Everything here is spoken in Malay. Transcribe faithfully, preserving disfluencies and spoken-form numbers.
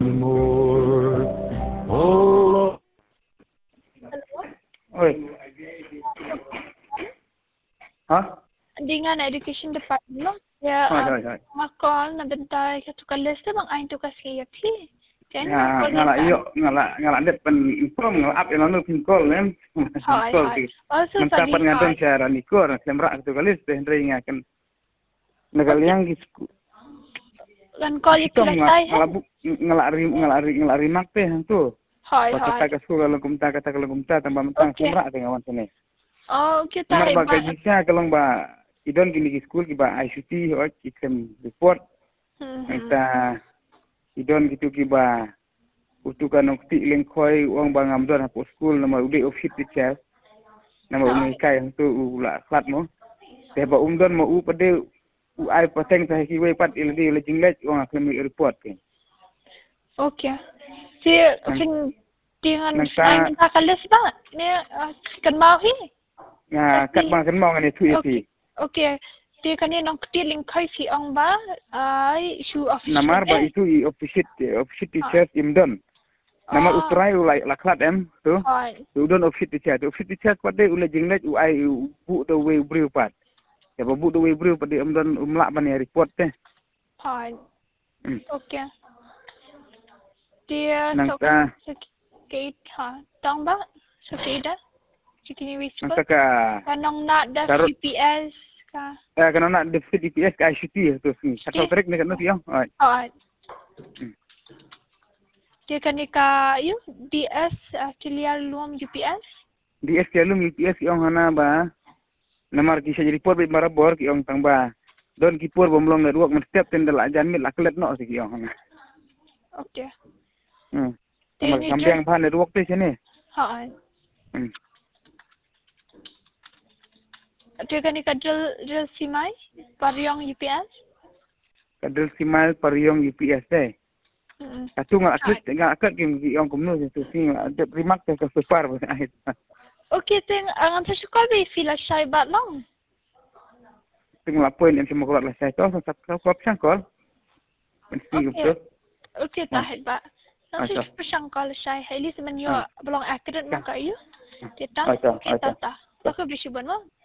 more. Oh, oi. Hả? Dengan education department ya Rồi, rồi, rồi. makol na bentai ka tukar list bang ain tukar siap hi. Jadi Nga ngala iyo ngala ngala det pen inform ngala up yang lalu pinkol nem. Hai hai. Also Mentapan tadi ngadon cara nikor semrak tu kalis teh ndrei ngaken. Nagal yang gisku. Kan call itu Tom selesai ngala bu ngala ri ngala ri ngala ri mak teh tu. Hai hai. Kata kasku kalau kumta kata kalau kumta tambah mentang semrak teh ngawan sini. Oh kita Mar ba hebat. kay bisa kalong ba idon gini ki school ki ba I C T o ikem report. Kita idon gitu ki ba utukan ukti lengkoi uang bangam don hapo school nama ude office teacher nama umai kai tu ula klat mo te ba umdon mo u pade u ai pateng sa ki we pat ildi le jinglet uang aklemi report ke. Okay. Si fin dengan saya minta kalis ba ni kan mau hi. Nga kat bang kan mau ngani tu isi. Okay. Dia kan ni nong kecil lengkoi si ong ba ai shoe office. Namar ba itu i office office teacher imdon. Nama oh. Utrai ulai laklat em tu. Tu don office teacher. Tu office teacher pada ulai jinglet u ai bu tu we bri pat. Ya bu tu we bri pada em don umlak ban report teh. Hai. Hmm. Okey. Dia nangka sakit ha. Tang ba? Sakit dah. Cikini whisper. Nangka kanong nak dah G P S ka. Eh kanong nak dah G P S ka I C T tu sini. Satu trek ni kan tu yang. Hai. Hai. Dia kan ka you D S Australia luam U P S D S kelum U P S yang hana ba namar kisah jadi report be marabor ki ong tang ba don ki por bomlong na ruak mestep tendel ajan mit laklet no si ki ong hana. Okey. Hmm. Namar kambiang ban na ruak te sini. Ha. Hmm. Dia kan ka drill drill simai pariong U P S. Kadel simai pariong U P S te. Hmm. Atu ngak akut ngak akut ki ong kumno tu si ada rimak te ke separ ba ahit. Okey teng angan sa sekolah be fila syai bat long. Teng lapoin yang semua keluar lah saya tahu sat kau kau sangkol. Mesti betul. Okey dah hebat. Nanti persangkal syai heli semenyo belong akademik mak ayu. Kita kita ta. Aku bersyukur